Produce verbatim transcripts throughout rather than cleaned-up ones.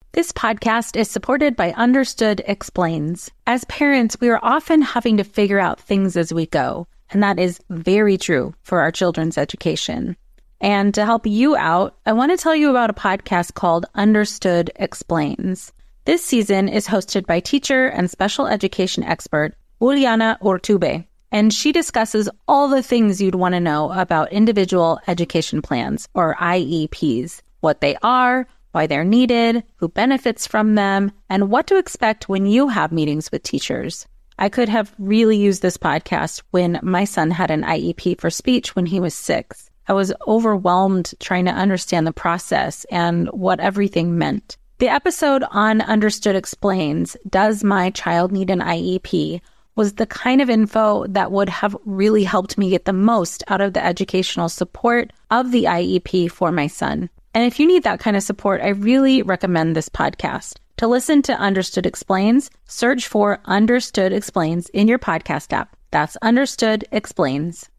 This podcast is supported by Understood Explains. As parents, we are often having to figure out things as we go, and that is very true for our children's education. And to help you out, I want to tell you about a podcast called Understood Explains. This season is hosted by teacher and special education expert Juliana Urtubey, and she discusses all the things you'd want to know about individual education plans, or I E Ps, what they are, why they're needed, who benefits from them, and what to expect when you have meetings with teachers. I could have really used this podcast when my son had an I E P for speech when he was six. I was overwhelmed trying to understand the process and what everything meant. The episode on Understood Explains, Does My Child Need an I E P, was the kind of info that would have really helped me get the most out of the educational support of the I E P for my son. And if you need that kind of support, I really recommend this podcast. To listen to Understood Explains, search for Understood Explains in your podcast app. That's Understood Explains.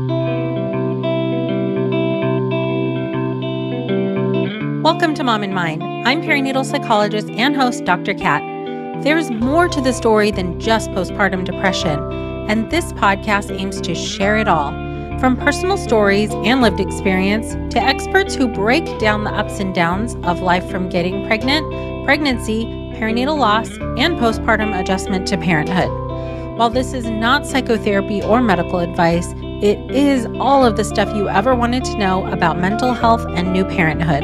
Welcome to Mom and Mind. I'm perinatal psychologist and host, Doctor Kat. There's more to the story than just postpartum depression, and this podcast aims to share it all. From personal stories and lived experience to experts who break down the ups and downs of life from getting pregnant, pregnancy, perinatal loss, and postpartum adjustment to parenthood. While this is not psychotherapy or medical advice, it is all of the stuff you ever wanted to know about mental health and new parenthood.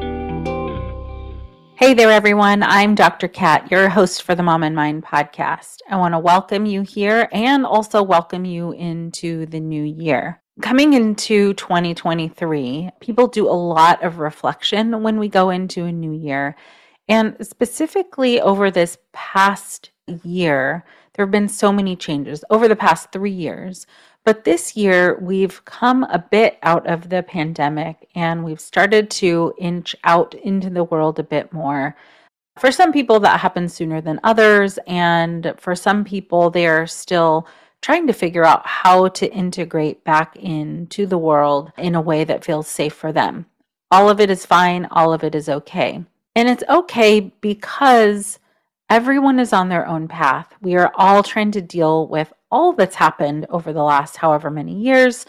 Hey there, everyone. I'm Doctor Kat, your host for the Mom and Mind podcast. I want to welcome you here and also welcome you into the new year. Coming into twenty twenty-three, people do a lot of reflection when we go into a new year. And specifically over this past year, there have been so many changes over the past three years. But this year, we've come a bit out of the pandemic and we've started to inch out into the world a bit more. For some people, that happens sooner than others. And for some people, they're still trying to figure out how to integrate back into the world in a way that feels safe for them. All of it is fine. All of it is okay. And it's okay because everyone is on their own path. We are all trying to deal with all that's happened over the last however many years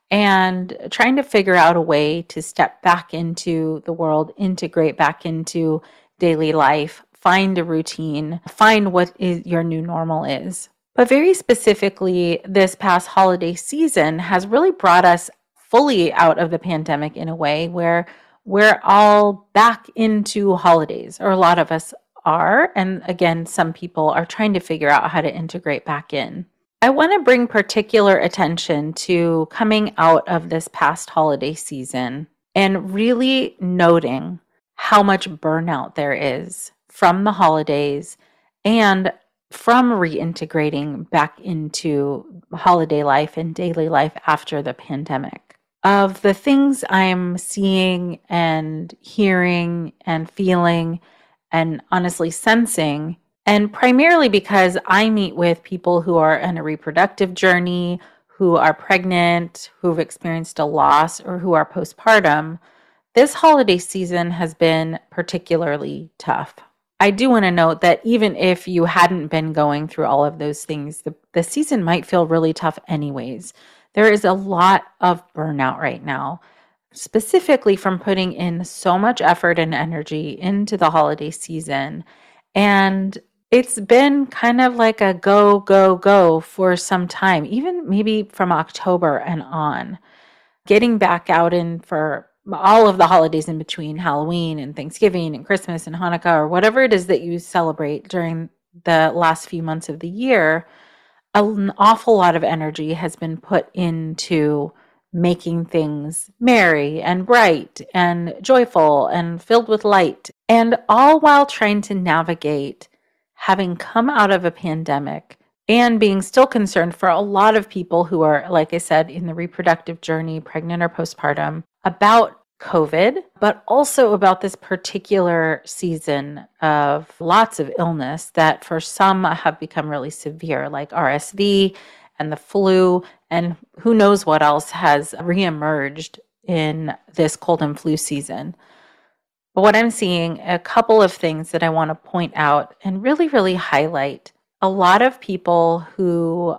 and trying to figure out a way to step back into the world, integrate back into daily life, find a routine, find what is your new normal is. But very specifically, this past holiday season has really brought us fully out of the pandemic in a way where we're all back into holidays, or a lot of us are. And again, some people are trying to figure out how to integrate back in. I want to bring particular attention to coming out of this past holiday season and really noting how much burnout there is from the holidays and from reintegrating back into holiday life and daily life after the pandemic. Of the things I'm seeing and hearing and feeling and honestly sensing, and primarily because I meet with people who are in a reproductive journey, who are pregnant, who've experienced a loss, or who are postpartum, this holiday season has been particularly tough. I do want to note that even if you hadn't been going through all of those things, the, the season might feel really tough anyways. There is a lot of burnout right now, specifically from putting in so much effort and energy into the holiday season. And it's been kind of like a go, go, go for some time, even maybe from October and on. Getting back out in for all of the holidays in between Halloween and Thanksgiving and Christmas and Hanukkah, or whatever it is that you celebrate during the last few months of the year, an awful lot of energy has been put into making things merry and bright and joyful and filled with light, and all while trying to navigate having come out of a pandemic and being still concerned for a lot of people who are, like I said, in the reproductive journey, pregnant or postpartum, about COVID, but also about this particular season of lots of illness that for some have become really severe, like R S V and the flu, and who knows what else has reemerged in this cold and flu season. But what I'm seeing, a couple of things that I want to point out and really, really highlight. A lot of people who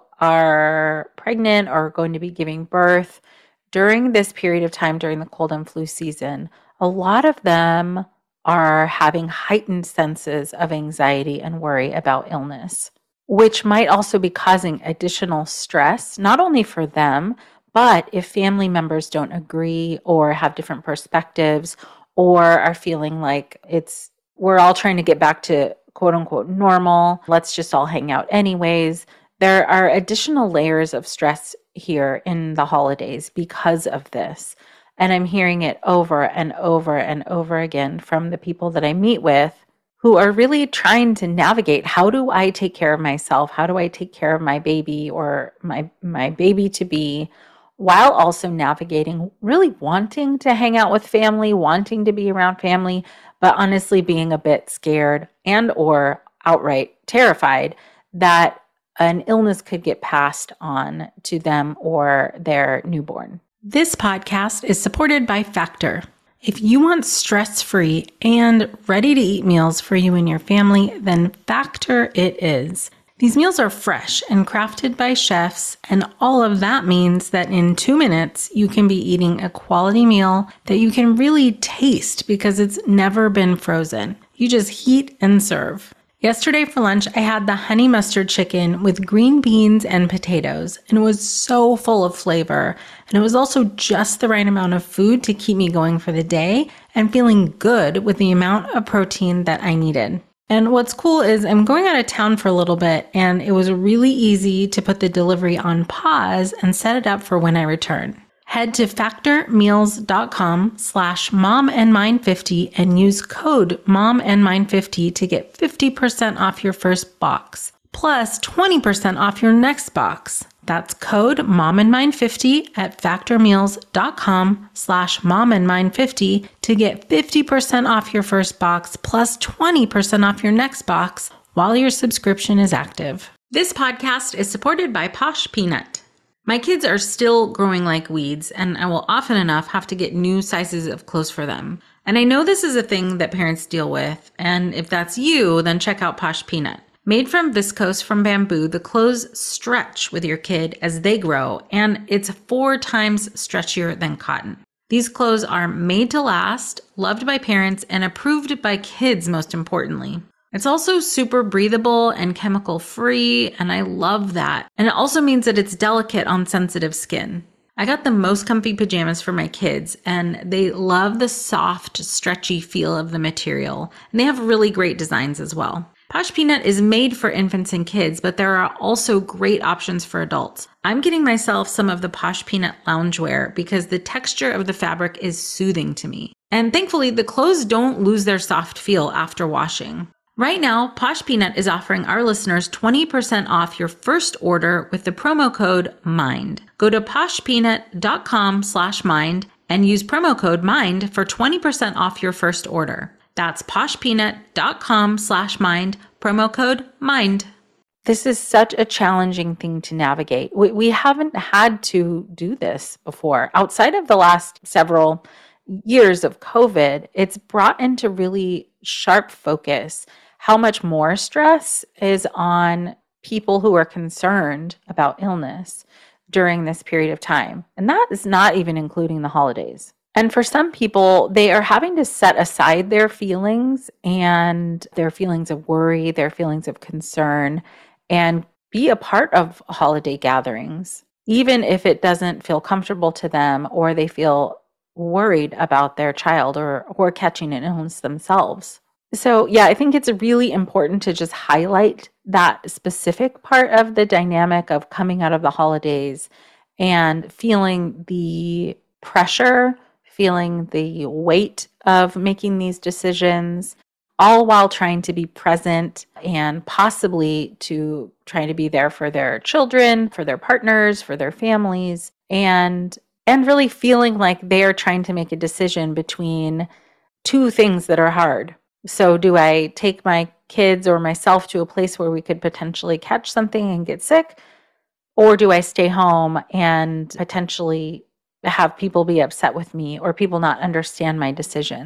are pregnant or going to be giving birth during this period of time during the cold and flu season, a lot of them are having heightened senses of anxiety and worry about illness, which might also be causing additional stress, not only for them, but if family members don't agree or have different perspectives or are feeling like it's, we're all trying to get back to quote unquote normal, let's just all hang out anyways. There are additional layers of stress here in the holidays because of this. And I'm hearing it over and over and over again from the people that I meet with who are really trying to navigate, how do I take care of myself? How do I take care of my baby or my my baby to be, while also navigating really wanting to hang out with family, wanting to be around family, but honestly being a bit scared and or outright terrified that an illness could get passed on to them or their newborn. This podcast is supported by Factor. If you want stress-free and ready-to-eat meals for you and your family, then Factor it is. These meals are fresh and crafted by chefs, and all of that means that in two minutes, you can be eating a quality meal that you can really taste because it's never been frozen. You just heat and serve. Yesterday for lunch, I had the honey mustard chicken with green beans and potatoes, and it was so full of flavor. And it was also just the right amount of food to keep me going for the day and feeling good with the amount of protein that I needed. And what's cool is I'm going out of town for a little bit, and it was really easy to put the delivery on pause and set it up for when I return. Head to factormeals.com slash momandmine50 and use code momandmine50 to get fifty percent off your first box, plus twenty percent off your next box. That's code momandmine50 at factormeals.com slash momandmine50 to get fifty percent off your first box, plus twenty percent off your next box while your subscription is active. This podcast is supported by Posh Peanut. My kids are still growing like weeds, and I will often enough have to get new sizes of clothes for them. And I know this is a thing that parents deal with, and if that's you, then check out Posh Peanut. Made from viscose from bamboo, the clothes stretch with your kid as they grow, and it's four times stretchier than cotton. These clothes are made to last, loved by parents, and approved by kids, most importantly. It's also super breathable and chemical free, and I love that. And it also means that it's delicate on sensitive skin. I got the most comfy pajamas for my kids, and they love the soft, stretchy feel of the material. And they have really great designs as well. Posh Peanut is made for infants and kids, but there are also great options for adults. I'm getting myself some of the Posh Peanut loungewear because the texture of the fabric is soothing to me. And thankfully, the clothes don't lose their soft feel after washing. Right now, Posh Peanut is offering our listeners twenty percent off your first order with the promo code MIND. Go to poshpeanut.com slash mind and use promo code MIND for twenty percent off your first order. That's poshpeanut.com slash mind, promo code MIND. This is such a challenging thing to navigate. We, we haven't had to do this before. Outside of the last several years of COVID, it's brought into really sharp focus how much more stress is on people who are concerned about illness during this period of time. And that is not even including the holidays. And for some people, they are having to set aside their feelings and their feelings of worry, their feelings of concern, and be a part of holiday gatherings, even if it doesn't feel comfortable to them or they feel worried about their child or, or catching an illness themselves. So yeah, I think it's really important to just highlight that specific part of the dynamic of coming out of the holidays and feeling the pressure, feeling the weight of making these decisions, all while trying to be present and possibly to trying to be there for their children, for their partners, for their families, and and really feeling like they are trying to make a decision between two things that are hard. So do I take my kids or myself to a place where we could potentially catch something and get sick? Or do I stay home and potentially have people be upset with me or people not understand my decisions?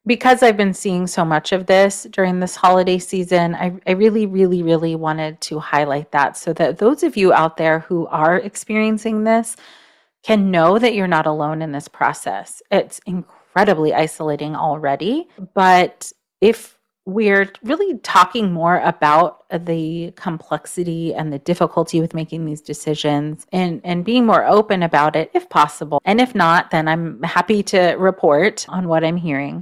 Because I've been seeing so much of this during this holiday season, I, I really, really, really wanted to highlight that so that those of you out there who are experiencing this can know that you're not alone in this process. It's incredibly isolating already, but if we're really talking more about the complexity and the difficulty with making these decisions and, and being more open about it, if possible. And if not, then I'm happy to report on what I'm hearing.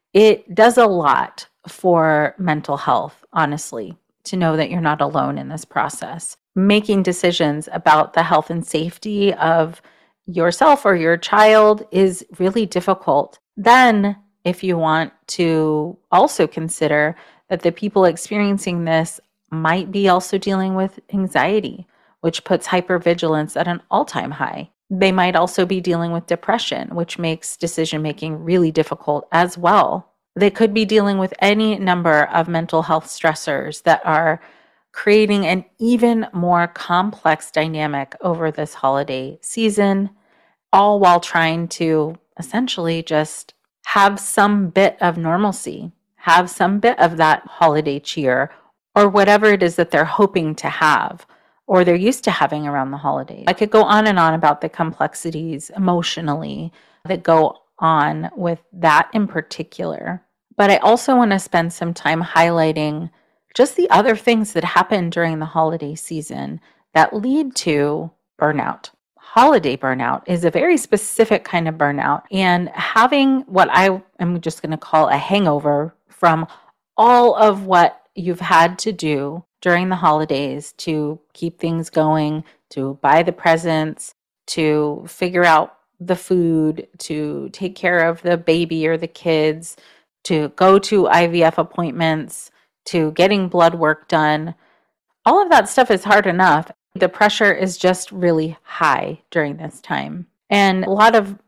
It does a lot for mental health, honestly, to know that you're not alone in this process. Making decisions about the health and safety of yourself or your child is really difficult. Then, if you want to also consider that the people experiencing this might be also dealing with anxiety, which puts hypervigilance at an all-time high. They might also be dealing with depression, which makes decision-making really difficult as well. They could be dealing with any number of mental health stressors that are creating an even more complex dynamic over this holiday season, all while trying to essentially just have some bit of normalcy, have some bit of that holiday cheer, or whatever it is that they're hoping to have or they're used to having around the holidays. I could go on and on about the complexities emotionally that go on with that in particular. But I also want to spend some time highlighting just the other things that happen during the holiday season that lead to burnout. Holiday burnout is a very specific kind of burnout, and having what I am just going to call a hangover from all of what you've had to do during the holidays to keep things going, to buy the presents, to figure out the food, to take care of the baby or the kids, to go to I V F appointments, to getting blood work done. All of that stuff is hard enough. The pressure is just really high during this time. And a lot of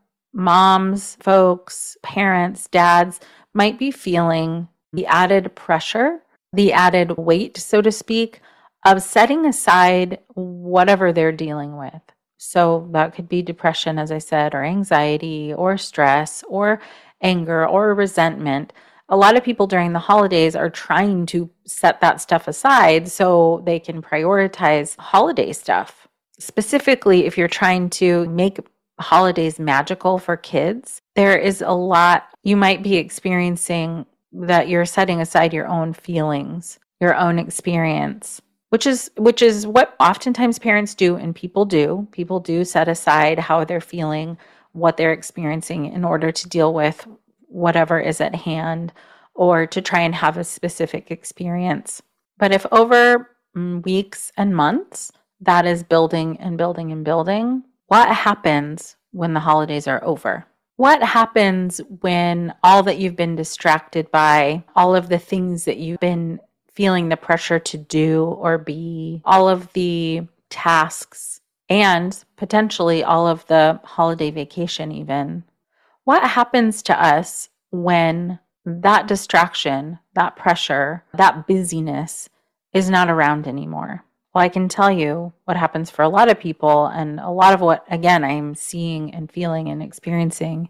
moms, folks, parents, dads might be feeling the added pressure, the added weight, so to speak, of setting aside whatever they're dealing with. So that could be depression, as I said, or anxiety, or stress, or anger, or resentment. A lot of people during the holidays are trying to set that stuff aside so they can prioritize holiday stuff. Specifically, if you're trying to make holidays magical for kids, there is a lot you might be experiencing that you're setting aside your own feelings, your own experience, which is which is what oftentimes parents do and people do. People do set aside how they're feeling, what they're experiencing in order to deal with whatever is at hand or to try and have a specific experience. But if over weeks and months that is building and building and building, what happens when the holidays are over? What happens when all that you've been distracted by, all of the things that you've been feeling the pressure to do or be, all of the tasks, and potentially all of the holiday vacation even, what happens to us when that distraction, that pressure, that busyness is not around anymore? Well, I can tell you what happens for a lot of people, and a lot of what, again, I'm seeing and feeling and experiencing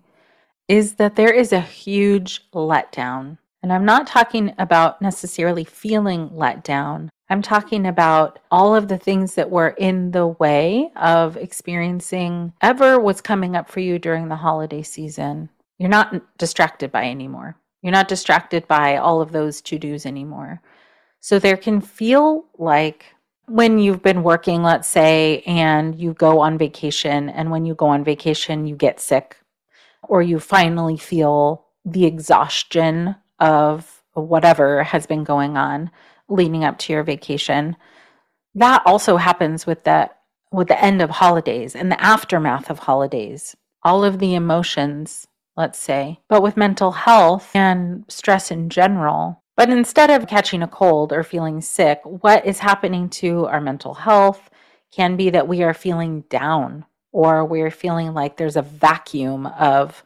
is that there is a huge letdown. And I'm not talking about necessarily feeling let down. I'm talking about all of the things that were in the way of experiencing ever what's coming up for you during the holiday season. You're not distracted by anymore. You're not distracted by all of those to-dos anymore. So there can feel like when you've been working, let's say, and you go on vacation, and when you go on vacation, you get sick, or you finally feel the exhaustion of whatever has been going on leading up to your vacation. That also happens with the with the end of holidays and the aftermath of holidays. All of the emotions, let's say, but with mental health and stress in general. But instead of catching a cold or feeling sick, what is happening to our mental health can be that we are feeling down, or we're feeling like there's a vacuum of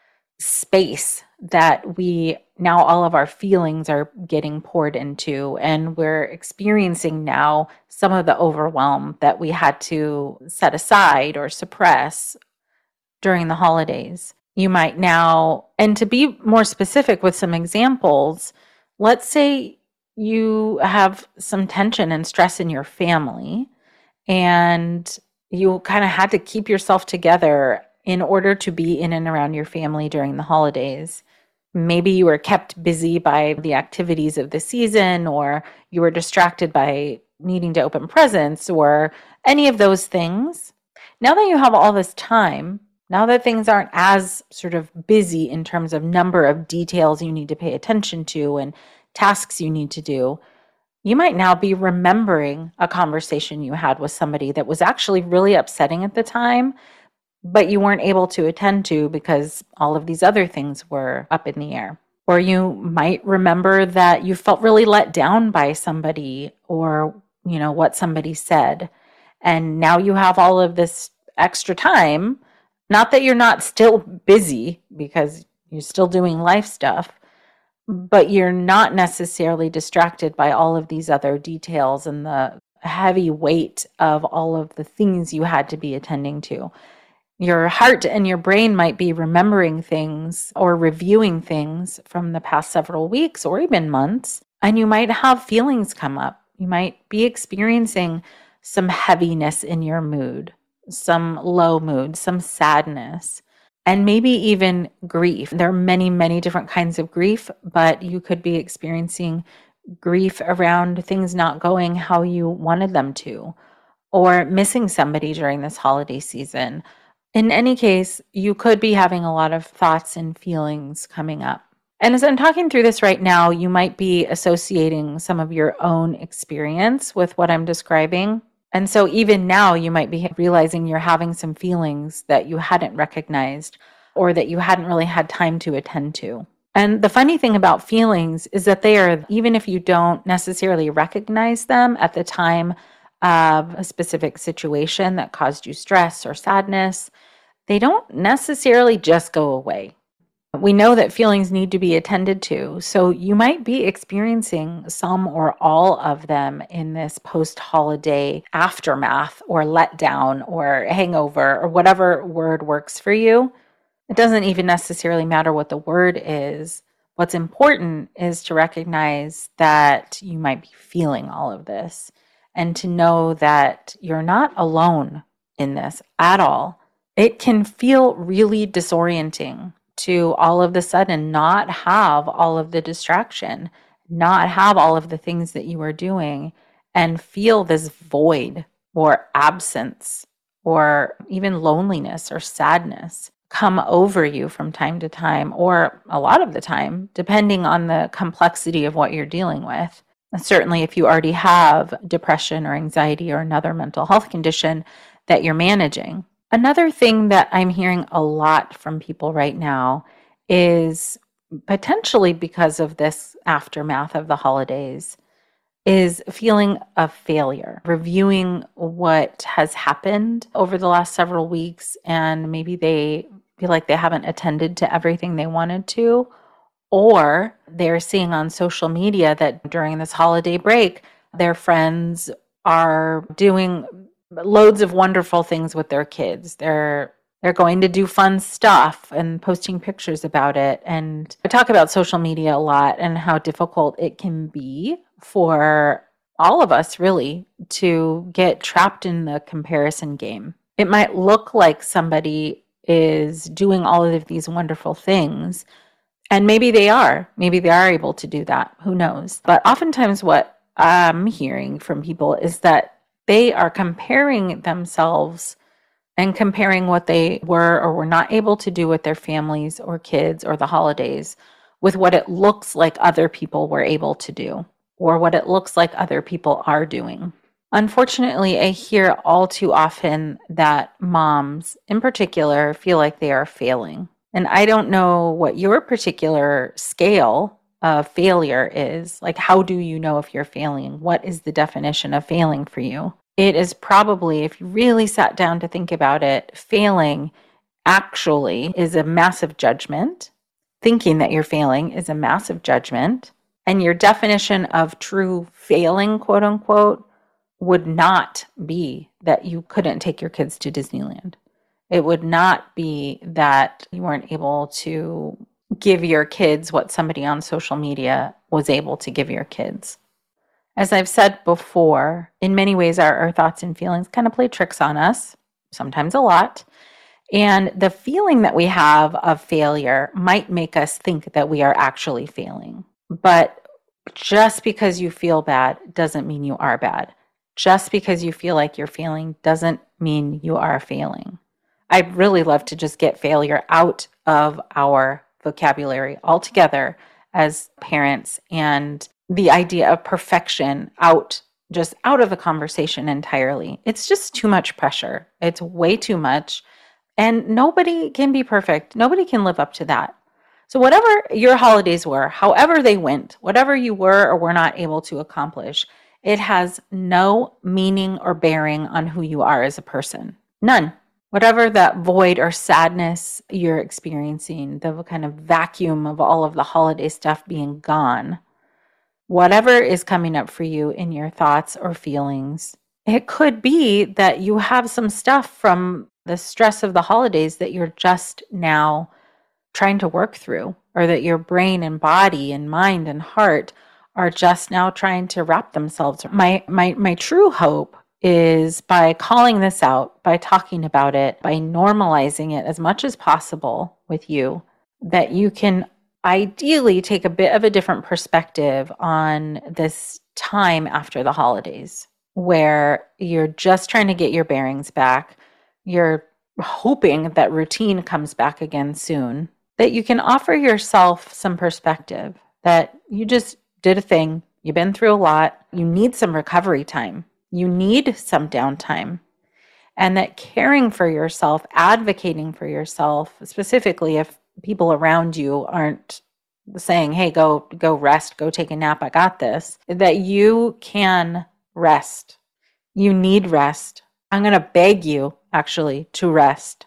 space that we now all of our feelings are getting poured into, and we're experiencing now some of the overwhelm that we had to set aside or suppress during the holidays. You might now, and to be more specific with some examples, let's say you have some tension and stress in your family, and you kind of had to keep yourself together in order to be in and around your family during the holidays. Maybe you were kept busy by the activities of the season, or you were distracted by needing to open presents, or any of those things. Now that you have all this time, now that things aren't as sort of busy in terms of number of details you need to pay attention to and tasks you need to do, you might now be remembering a conversation you had with somebody that was actually really upsetting at the time, but you weren't able to attend to because all of these other things were up in the air. Or you might remember that you felt really let down by somebody, or, you know, what somebody said. And now you have all of this extra time. Not that you're not still busy, because you're still doing life stuff, but you're not necessarily distracted by all of these other details and the heavy weight of all of the things you had to be attending to. Your heart and your brain might be remembering things or reviewing things from the past several weeks or even months, and you might have feelings come up. You might be experiencing some heaviness in your mood, some low mood, some sadness, and maybe even grief. There are many, many different kinds of grief, but you could be experiencing grief around things not going how you wanted them to, or missing somebody during this holiday season. In any case, you could be having a lot of thoughts and feelings coming up. And as I'm talking through this right now, you might be associating some of your own experience with what I'm describing. And so even now, you might be realizing you're having some feelings that you hadn't recognized or that you hadn't really had time to attend to. And the funny thing about feelings is that they are, even if you don't necessarily recognize them at the time of a specific situation that caused you stress or sadness, they don't necessarily just go away. We know that feelings need to be attended to, so you might be experiencing some or all of them in this post-holiday aftermath or letdown or hangover or whatever word works for you. It doesn't even necessarily matter what the word is. What's important is to recognize that you might be feeling all of this and to know that you're not alone in this at all. It can feel really disorienting to all of the sudden not have all of the distraction, not have all of the things that you are doing, and feel this void or absence or even loneliness or sadness come over you from time to time, or a lot of the time, depending on the complexity of what you're dealing with. And certainly if you already have depression or anxiety or another mental health condition that you're managing. Another thing that I'm hearing a lot from people right now is, potentially because of this aftermath of the holidays, is feeling of failure, reviewing what has happened over the last several weeks, and maybe they feel like they haven't attended to everything they wanted to, or they're seeing on social media that during this holiday break, their friends are doing loads of wonderful things with their kids. They're they're going to do fun stuff and posting pictures about it. And I talk about social media a lot and how difficult it can be for all of us, really, to get trapped in the comparison game. It might look like somebody is doing all of these wonderful things, and maybe they are. Maybe they are able to do that. Who knows? But oftentimes what I'm hearing from people is that they are comparing themselves and comparing what they were or were not able to do with their families or kids or the holidays with what it looks like other people were able to do, or what it looks like other people are doing. Unfortunately, I hear all too often that moms in particular feel like they are failing. And I don't know what your particular scale of failure is. Like, how do you know if you're failing? What is the definition of failing for you? It is probably, if you really sat down to think about it, failing actually is a massive judgment. Thinking that you're failing is a massive judgment. And your definition of true failing, quote unquote, would not be that you couldn't take your kids to Disneyland. It would not be that you weren't able to give your kids what somebody on social media was able to give your kids. As I've said before, in many ways, our, our thoughts and feelings kind of play tricks on us, sometimes a lot. And the feeling that we have of failure might make us think that we are actually failing. But just because you feel bad doesn't mean you are bad. Just because you feel like you're failing doesn't mean you are failing. I'd really love to just get failure out of our vocabulary altogether as parents, and the idea of perfection out, just out of the conversation entirely. It's just too much pressure. It's way too much. And nobody can be perfect. Nobody can live up to that. So whatever your holidays were, however they went, whatever you were or were not able to accomplish, it has no meaning or bearing on who you are as a person. None. Whatever that void or sadness you're experiencing, the kind of vacuum of all of the holiday stuff being gone, whatever is coming up for you in your thoughts or feelings, it could be that you have some stuff from the stress of the holidays that you're just now trying to work through, or that your brain and body and mind and heart are just now trying to wrap themselves. My my my true hope is by calling this out, by talking about it, by normalizing it as much as possible with you, that you can ideally take a bit of a different perspective on this time after the holidays, where you're just trying to get your bearings back. You're hoping that routine comes back again soon, that you can offer yourself some perspective, that you just did a thing, you've been through a lot, you need some recovery time. You need some downtime, and that caring for yourself, advocating for yourself, specifically if people around you aren't saying, hey, go, go rest, go take a nap, I got this, that you can rest. You need rest. I'm going to beg you, actually, to rest,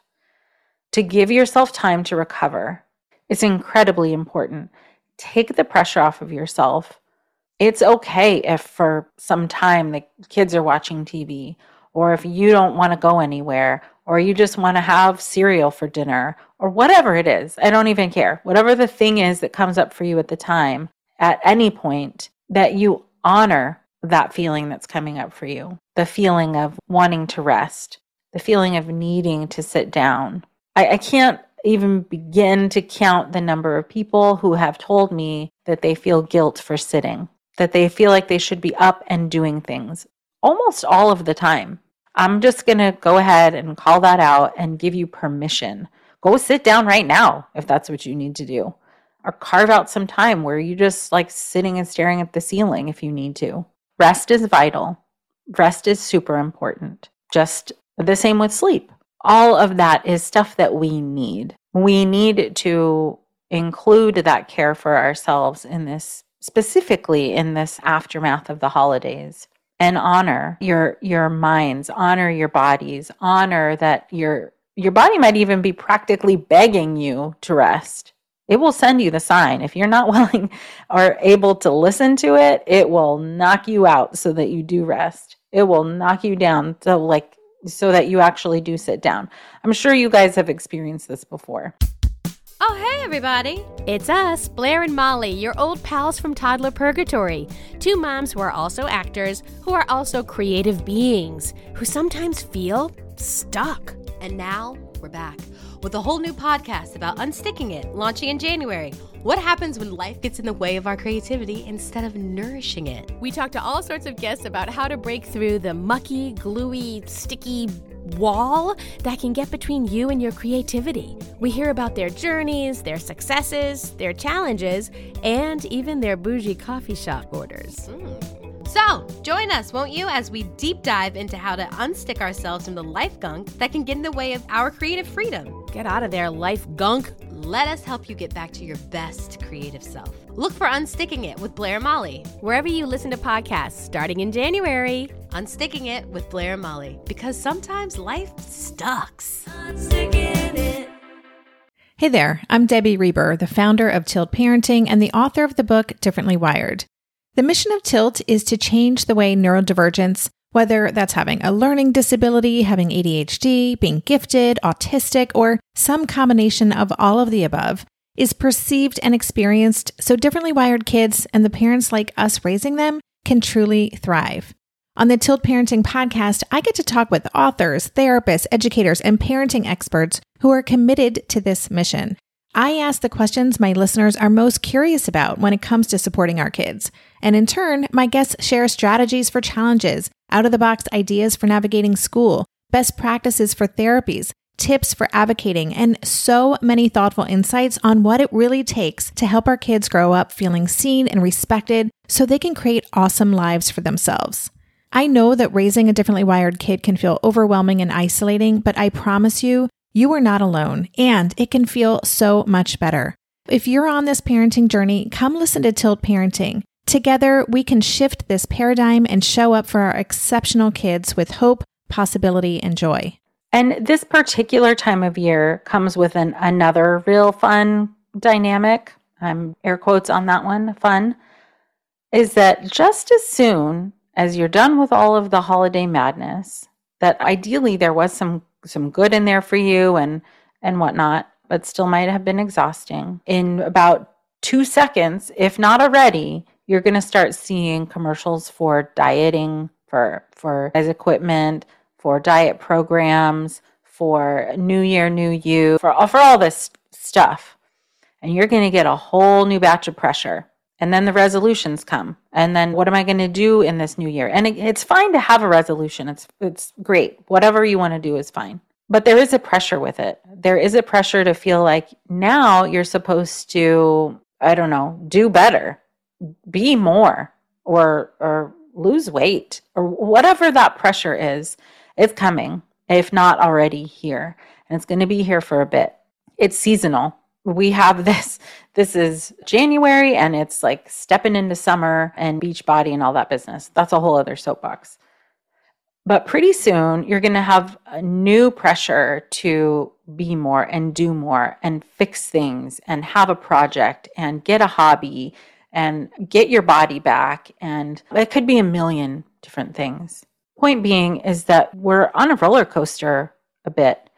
to give yourself time to recover. It's incredibly important. Take the pressure off of yourself. It's okay if for some time the kids are watching T V, or if you don't want to go anywhere, or you just want to have cereal for dinner, or whatever it is. I don't even care. Whatever the thing is that comes up for you at the time, at any point, that you honor that feeling that's coming up for you. The feeling of wanting to rest, the feeling of needing to sit down. I, I can't even begin to count the number of people who have told me that they feel guilt for sitting, that they feel like they should be up and doing things almost all of the time. I'm just going to go ahead and call that out and give you permission. Go sit down right now if that's what you need to do. Or carve out some time where you just like sitting and staring at the ceiling if you need to. Rest is vital. Rest is super important. Just the same with sleep. All of that is stuff that we need. We need to include that care for ourselves in this, specifically in this aftermath of the holidays, and honor your your minds, honor your bodies, honor that your your body might even be practically begging you to rest. It will send you the sign. If you're not willing or able to listen to it, it will knock you out so that you do rest. It will knock you down so like so that you actually do sit down. I'm sure you guys have experienced this before. Oh, hey, everybody. It's us, Blair and Molly, your old pals from Toddler Purgatory. Two moms who are also actors, who are also creative beings, who sometimes feel stuck. And now we're back with a whole new podcast about unsticking it, launching in January. What happens when life gets in the way of our creativity instead of nourishing it? We talk to all sorts of guests about how to break through the mucky, gluey, sticky wall that can get between you and your creativity. We hear about their journeys, their successes, their challenges, and even their bougie coffee shop orders. Mm. So, join us, won't you, as we deep dive into how to unstick ourselves from the life gunk that can get in the way of our creative freedom. Get out of there, life gunk. Let us help you get back to your best creative self. Look for Unsticking It with Blair and Molly, wherever you listen to podcasts, starting in January. Unsticking It with Blair and Molly, because sometimes life sucks. Unsticking it. Hey there, I'm Debbie Reber, the founder of Tilt Parenting and the author of the book Differently Wired. The mission of Tilt is to change the way neurodivergence, Whether that's having a learning disability, having A D H D, being gifted, autistic, or some combination of all of the above, is perceived and experienced so differently wired kids and the parents like us raising them can truly thrive. On the Tilt Parenting podcast, I get to talk with authors, therapists, educators, and parenting experts who are committed to this mission. I ask the questions my listeners are most curious about when it comes to supporting our kids. And in turn, my guests share strategies for challenges, out-of-the-box ideas for navigating school, best practices for therapies, tips for advocating, and so many thoughtful insights on what it really takes to help our kids grow up feeling seen and respected so they can create awesome lives for themselves. I know that raising a differently wired kid can feel overwhelming and isolating, but I promise you, you are not alone, and it can feel so much better. If you're on this parenting journey, come listen to Tilt Parenting. Together, we can shift this paradigm and show up for our exceptional kids with hope, possibility, and joy. And this particular time of year comes with an, another real fun dynamic. I'm air quotes on that one, fun, is that just as soon as you're done with all of the holiday madness, that ideally there was some some good in there for you and and whatnot, but still might have been exhausting. In about two seconds, if not already, you're going to start seeing commercials for dieting, for for as equipment, for diet programs, for New Year, New You, for, for all this stuff. And you're going to get a whole new batch of pressure. And then the resolutions come. And then what am I going to do in this new year? And it, it's fine to have a resolution. It's it's great. Whatever you want to do is fine. But there is a pressure with it. There is a pressure to feel like now you're supposed to, I don't know, do better, be more, or or lose weight, or whatever that pressure is. It's coming, if not already here. And it's going to be here for a bit. It's seasonal. We have this, this is January and it's like stepping into summer and beach body and all that business. That's a whole other soapbox. But pretty soon you're going to have a new pressure to be more and do more and fix things and have a project and get a hobby and get your body back. And it could be a million different things. Point being is that we're on a roller coaster a bit.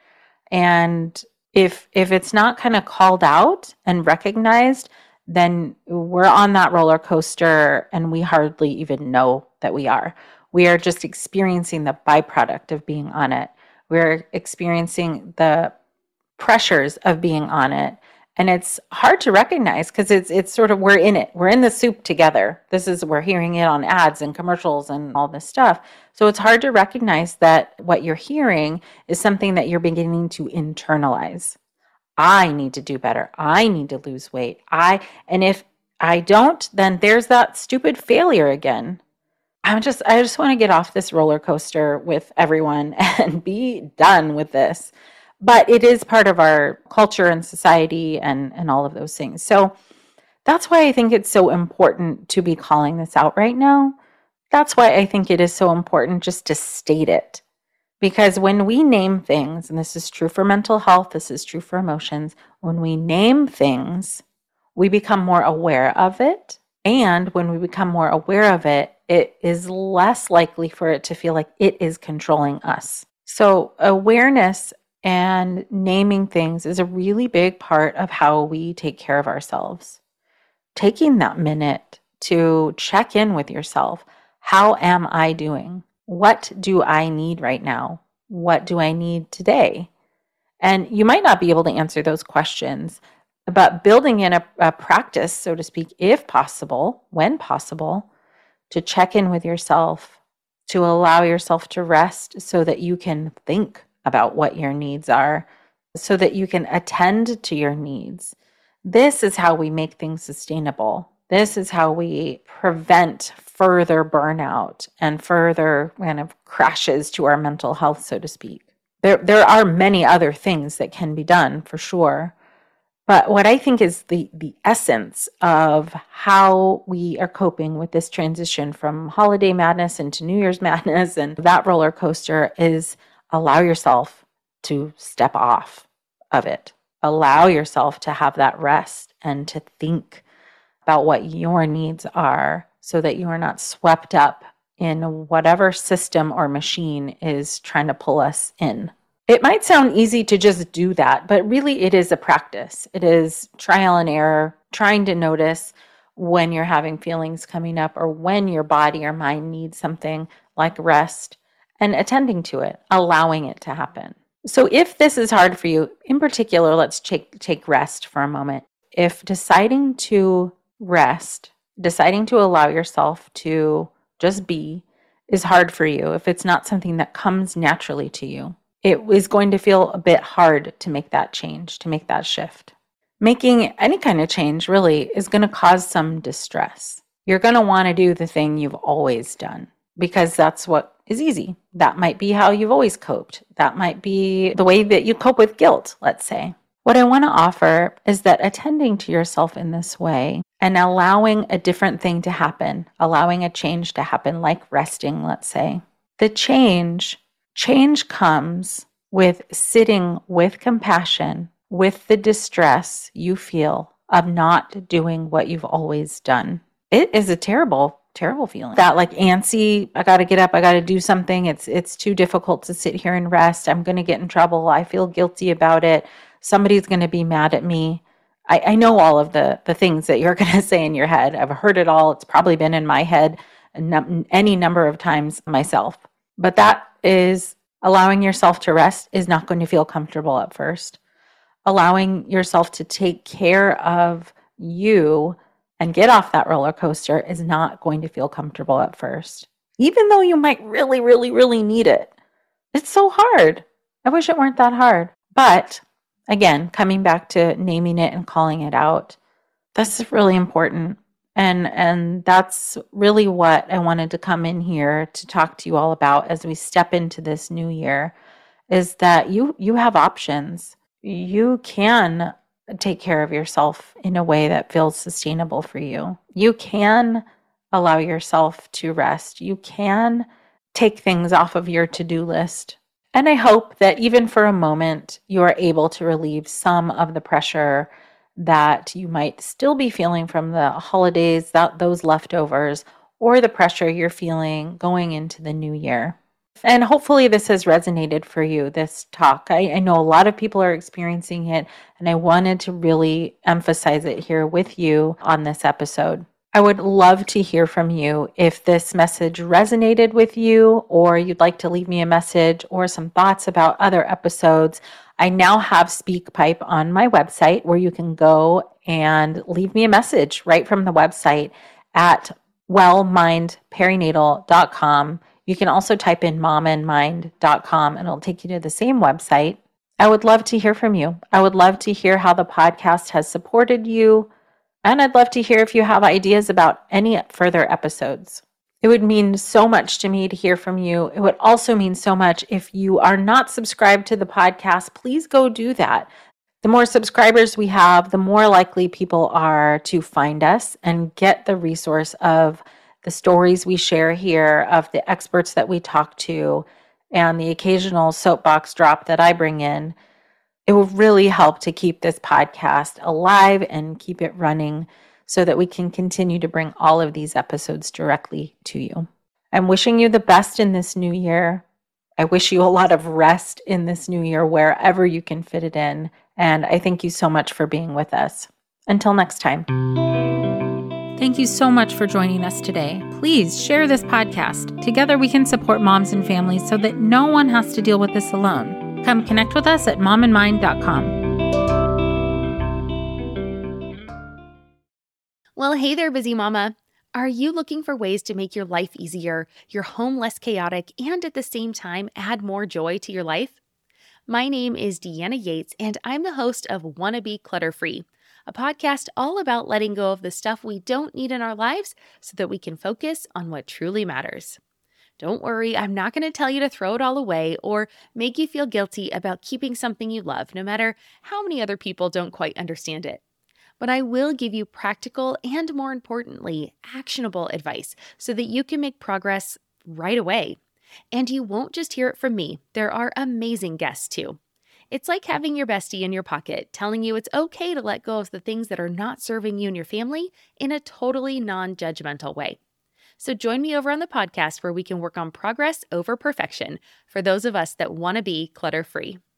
And If if it's not kind of called out and recognized, then we're on that roller coaster and we hardly even know that we are. We are just experiencing the byproduct of being on it. We're experiencing the pressures of being on it. And it's hard to recognize because it's it's sort of, we're in it. We're in the soup together. This is, we're hearing it on ads and commercials and all this stuff. So it's hard to recognize that what you're hearing is something that you're beginning to internalize. I need to do better. I need to lose weight. I, and if I don't, then there's that stupid failure again. I'm just, I just want to get off this roller coaster with everyone and be done with this. But it is part of our culture and society and, and all of those things. So that's why I think it's so important to be calling this out right now. That's why I think it is so important just to state it. Because when we name things, and this is true for mental health, this is true for emotions, when we name things, we become more aware of it. And when we become more aware of it, it is less likely for it to feel like it is controlling us. So awareness and naming things is a really big part of how we take care of ourselves. Taking that minute to check in with yourself. How am I doing? What do I need right now? What do I need today? And you might not be able to answer those questions, but building in a, a practice, so to speak, if possible, when possible, to check in with yourself, to allow yourself to rest so that you can think about what your needs are, so that you can attend to your needs. This is how we make things sustainable. This is how we prevent further burnout and further kind of crashes to our mental health, so to speak. There, there are many other things that can be done for sure. But what I think is the, the essence of how we are coping with this transition from holiday madness into New Year's madness and that roller coaster is allow yourself to step off of it. Allow yourself to have that rest and to think about what your needs are so that you are not swept up in whatever system or machine is trying to pull us in. It might sound easy to just do that, but really it is a practice. It is trial and error, trying to notice when you're having feelings coming up or when your body or mind needs something like rest and attending to it, allowing it to happen. So if this is hard for you, in particular, let's take, take rest for a moment. If deciding to rest, deciding to allow yourself to just be is hard for you, if it's not something that comes naturally to you, it is going to feel a bit hard to make that change, to make that shift. Making any kind of change really is going to cause some distress. You're going to want to do the thing you've always done because that's what is easy. That might be how you've always coped. That might be the way that you cope with guilt, let's say. What I want to offer is that attending to yourself in this way and allowing a different thing to happen, allowing a change to happen, like resting, let's say. The change, change comes with sitting with compassion, with the distress you feel of not doing what you've always done. It is a terrible, terrible feeling. That like antsy, I got to get up, I got to do something. It's it's too difficult to sit here and rest. I'm going to get in trouble. I feel guilty about it. Somebody's going to be mad at me. I, I know all of the, the things that you're going to say in your head. I've heard it all. It's probably been in my head a num- any number of times myself. But that is allowing yourself to rest is not going to feel comfortable at first. Allowing yourself to take care of you and get off that roller coaster is not going to feel comfortable at first, even though you might really, really, really need it. It's so hard. I wish it weren't that hard. But again, coming back to naming it and calling it out, that's really important. And, and that's really what I wanted to come in here to talk to you all about as we step into this new year, is that you, you have options. You can take care of yourself in a way that feels sustainable for you. You can allow yourself to rest. You can take things off of your to-do list. And I hope that even for a moment, you are able to relieve some of the pressure that you might still be feeling from the holidays, that those leftovers, or the pressure you're feeling going into the new year. And hopefully this has resonated for you, this talk. I, I know a lot of people are experiencing it, and I wanted to really emphasize it here with you on this episode. I would love to hear from you if this message resonated with you, or you'd like to leave me a message or some thoughts about other episodes. I now have SpeakPipe on my website where you can go and leave me a message right from the website at well mind perinatal dot com. You can also type in mom and mind dot com and it'll take you to the same website. I would love to hear from you. I would love to hear how the podcast has supported you. And I'd love to hear if you have ideas about any further episodes. It would mean so much to me to hear from you. It would also mean so much if you are not subscribed to the podcast, please go do that. The more subscribers we have, the more likely people are to find us and get the resource of the stories we share here, of the experts that we talk to, and the occasional soapbox drop that I bring in. It will really help to keep this podcast alive and keep it running so that we can continue to bring all of these episodes directly to you. I'm wishing you the best in this new year. I wish you a lot of rest in this new year wherever you can fit it in. And I thank you so much for being with us. Until next time. Thank you so much for joining us today. Please share this podcast. Together we can support moms and families so that no one has to deal with this alone. Come connect with us at mom and mind dot com. Well, hey there, busy mama. Are you looking for ways to make your life easier, your home less chaotic, and at the same time add more joy to your life? My name is Deanna Yates, and I'm the host of Wanna Be Clutter-Free, a podcast all about letting go of the stuff we don't need in our lives so that we can focus on what truly matters. Don't worry, I'm not going to tell you to throw it all away or make you feel guilty about keeping something you love, no matter how many other people don't quite understand it. But I will give you practical and, more importantly, actionable advice so that you can make progress right away. And you won't just hear it from me. There are amazing guests too. It's like having your bestie in your pocket telling you it's okay to let go of the things that are not serving you and your family in a totally non-judgmental way. So join me over on the podcast where we can work on progress over perfection for those of us that want to be clutter-free.